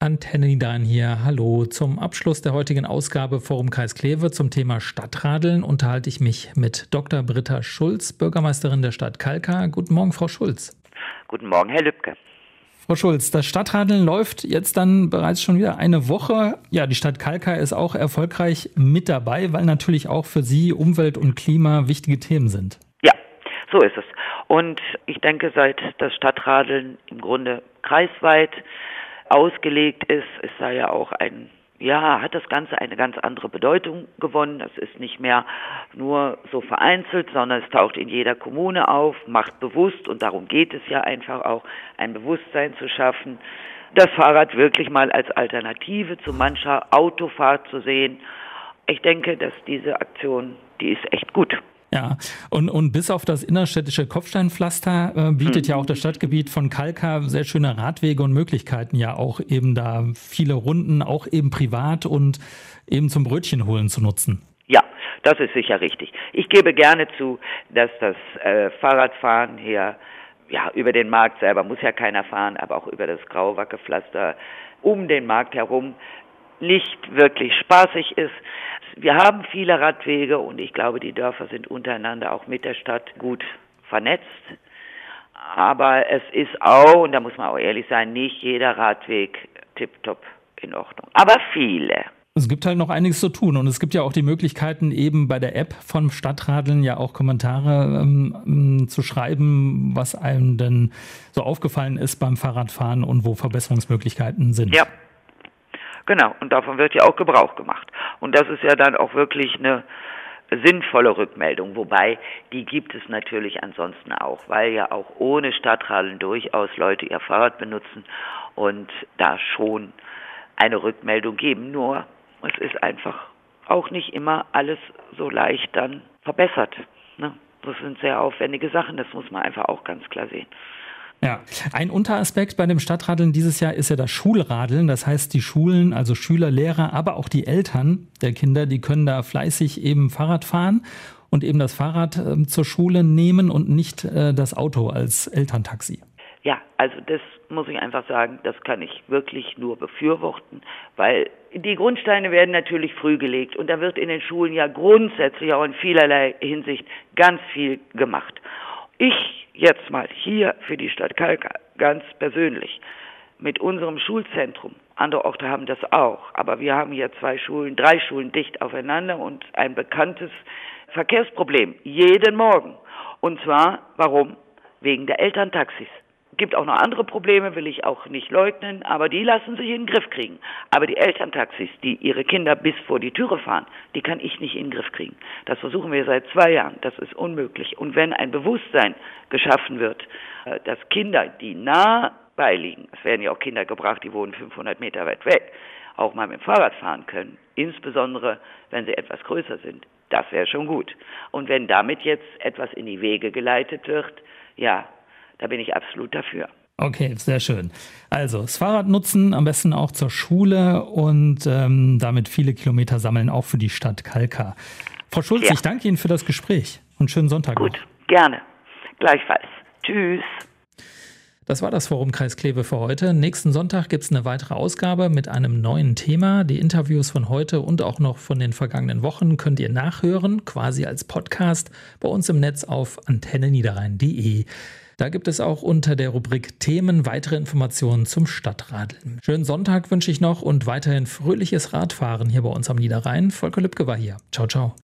Antenne Niederrhein hier. Hallo. Zum Abschluss der heutigen Ausgabe Forum Kreis Kleve zum Thema Stadtradeln unterhalte ich mich mit Dr. Britta Schulz, Bürgermeisterin der Stadt Kalkar. Guten Morgen, Frau Schulz. Guten Morgen, Herr Lübke. Frau Schulz, das Stadtradeln läuft jetzt dann bereits schon wieder eine Woche. Ja, die Stadt Kalkar ist auch erfolgreich mit dabei, weil natürlich auch für Sie Umwelt und Klima wichtige Themen sind. Ja, so ist es. Und ich denke, seit das Stadtradeln im Grunde kreisweit ausgelegt ist, ist da ja auch hat das Ganze eine ganz andere Bedeutung gewonnen. Das ist nicht mehr nur so vereinzelt, sondern es taucht in jeder Kommune auf, macht bewusst, und darum geht es ja einfach auch, ein Bewusstsein zu schaffen, das Fahrrad wirklich mal als Alternative zu mancher Autofahrt zu sehen. Ich denke, dass diese Aktion, die ist echt gut. Ja, und bis auf das innerstädtische Kopfsteinpflaster bietet ja auch das Stadtgebiet von Kalkar sehr schöne Radwege und Möglichkeiten, ja auch eben da viele Runden, auch eben privat und eben zum Brötchen holen zu nutzen. Ja, das ist sicher richtig. Ich gebe gerne zu, dass das Fahrradfahren hier, über den Markt selber muss ja keiner fahren, aber auch über das Grauwackepflaster um den Markt herum nicht wirklich spaßig ist. Wir haben viele Radwege und ich glaube, die Dörfer sind untereinander auch mit der Stadt gut vernetzt. Aber es ist auch, und da muss man auch ehrlich sein, nicht jeder Radweg tipptopp in Ordnung. Aber viele. Es gibt halt noch einiges zu tun und es gibt ja auch die Möglichkeiten, eben bei der App vom Stadtradeln ja auch Kommentare zu schreiben, was einem denn so aufgefallen ist beim Fahrradfahren und wo Verbesserungsmöglichkeiten sind. Ja. Genau, und davon wird ja auch Gebrauch gemacht. Und das ist ja dann auch wirklich eine sinnvolle Rückmeldung, wobei die gibt es natürlich ansonsten auch, weil ja auch ohne Stadtradeln durchaus Leute ihr Fahrrad benutzen und da schon eine Rückmeldung geben. Nur, es ist einfach auch nicht immer alles so leicht dann verbessert. Ne? Das sind sehr aufwendige Sachen, das muss man einfach auch ganz klar sehen. Ja, ein Unteraspekt bei dem Stadtradeln dieses Jahr ist ja das Schulradeln. Das heißt, die Schulen, also Schüler, Lehrer, aber auch die Eltern der Kinder, die können da fleißig eben Fahrrad fahren und eben das Fahrrad zur Schule nehmen und nicht das Auto als Elterntaxi. Ja, also das muss ich einfach sagen, das kann ich wirklich nur befürworten, weil die Grundsteine werden natürlich früh gelegt und da wird in den Schulen ja grundsätzlich auch in vielerlei Hinsicht ganz viel gemacht. Ich jetzt mal hier für die Stadt Kalkar ganz persönlich mit unserem Schulzentrum, andere Orte haben das auch, aber wir haben hier 3 Schulen dicht aufeinander und ein bekanntes Verkehrsproblem jeden Morgen. Und zwar, warum? Wegen der Elterntaxis. Es gibt auch noch andere Probleme, will ich auch nicht leugnen, aber die lassen sich in den Griff kriegen. Aber die Elterntaxis, die ihre Kinder bis vor die Türe fahren, die kann ich nicht in den Griff kriegen. Das versuchen wir seit 2 Jahren. Das ist unmöglich. Und wenn ein Bewusstsein geschaffen wird, dass Kinder, die nah beiliegen, es werden ja auch Kinder gebracht, die wohnen 500 Meter weit weg, auch mal mit dem Fahrrad fahren können, insbesondere wenn sie etwas größer sind, das wäre schon gut. Und wenn damit jetzt etwas in die Wege geleitet wird, ja, da bin ich absolut dafür. Okay, sehr schön. Also das Fahrrad nutzen, am besten auch zur Schule und damit viele Kilometer sammeln, auch für die Stadt Kalkar. Frau Schulz, Ich danke Ihnen für das Gespräch und schönen Sonntag noch. Gut, gerne. Gleichfalls. Tschüss. Das war das Forum Kreis Kleve für heute. Nächsten Sonntag gibt es eine weitere Ausgabe mit einem neuen Thema. Die Interviews von heute und auch noch von den vergangenen Wochen könnt ihr nachhören, quasi als Podcast, bei uns im Netz auf antenneniederrhein.de. Da gibt es auch unter der Rubrik Themen weitere Informationen zum Stadtradeln. Schönen Sonntag wünsche ich noch und weiterhin fröhliches Radfahren hier bei uns am Niederrhein. Volker Lübke war hier. Ciao, ciao.